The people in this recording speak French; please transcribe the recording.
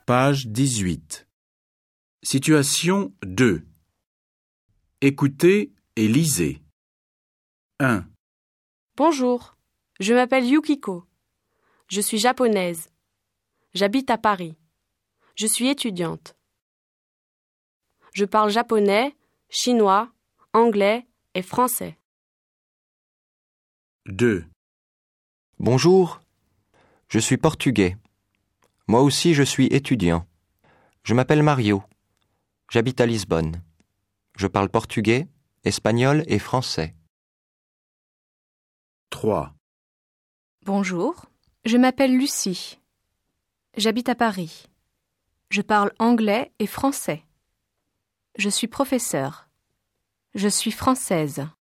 Page 18. Situation 2. Écoutez et lisez. 1. Bonjour, je m'appelle Yukiko. Je suis japonaise. J'habite à Paris. Je suis étudiante. Je parle japonais, chinois, anglais et français. 2. Bonjour, je suis portugais. Moi aussi je suis étudiant. Je m'appelle Mario. J'habite à Lisbonne. Je parle portugais, espagnol et français. 3. Bonjour, je m'appelle Lucie. J'habite à Paris. Je parle anglais et français. Je suis professeure. Je suis française.